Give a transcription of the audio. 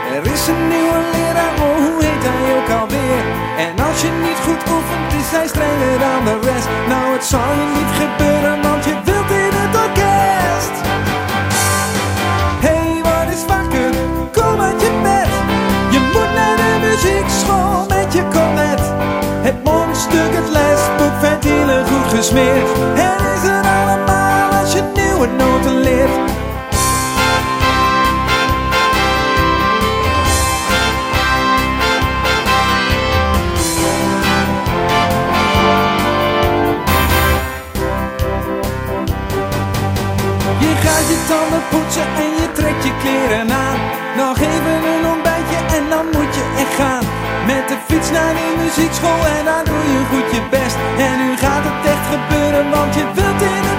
Er is een nieuwe leraar, oh hoe heet hij ook alweer? En als je niet goed oefent is hij strenger dan de rest. Nou het zal je niet gebeuren want je wilt in het orkest. Hey wat is wakker, kom uit je bed. Je moet naar de muziekschool met je cornet. Het mondstuk, het lesboek, ventielen goed gesmeerd. En is er allemaal als je nieuwe noten leert. Je gaat je tanden poetsen en je trekt je kleren aan. Nog even een ontbijtje en dan moet je echt gaan. Met de fiets naar de muziekschool en daar doe je goed je best. En nu gaat het echt gebeuren want je wilt in